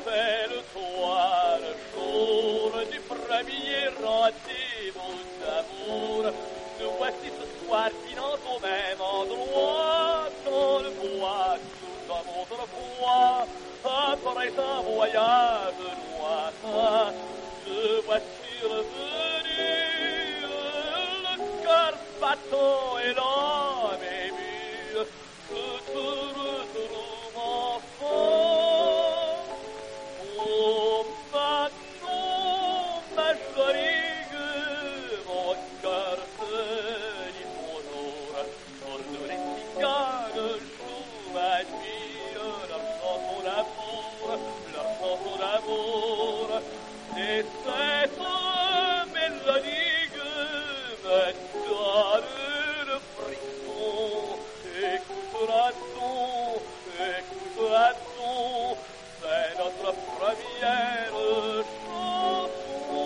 rappelle-toi le jour du premier rendez-vous d'amour. Nous voici ce soir dînant au même endroit, dans le bois, tout comme autrefois. Après un voyage lointain, te voici revenu, le cœur battant et l'âme émue. Je te retrouve enfant. Oh, maintenant, ma jolie, mon cœur te dit bonjour. Pour tous les ciganes jouent ma nuit leur chanson d'amour. Et cette mélodie me donne le frisson. Écoutera-t-on, c'est notre première chanson.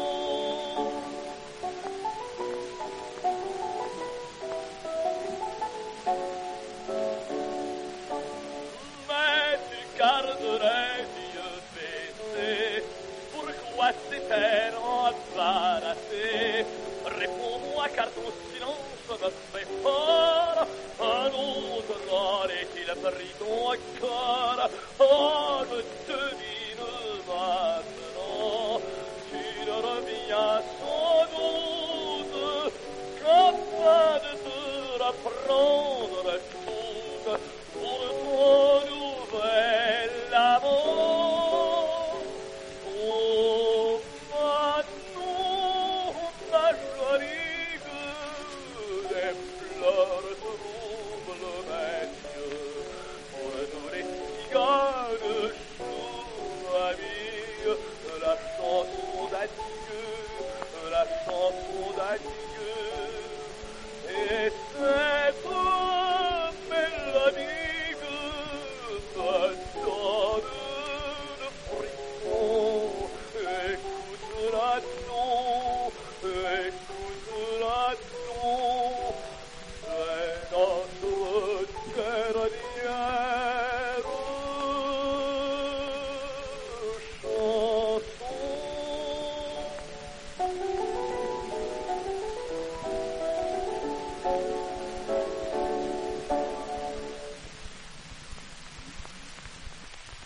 Mais tu garderais les yeux baissés, pourquoi t'es-elle embarrassée? Réponds-moi car ton silence me fait peur. Un autre rôle est-il pris ton cœur? Oh, je te dis maintenant, tu ne reviens sans doute qu'afin de te reprendre toute pour ton nouvel amour. Oh, maintenant, ma jolie, des fleurs troublent mes yeux. Pour tous les ciganes jouent ma vie, la chanson d'adieu, la chanson d'adieu.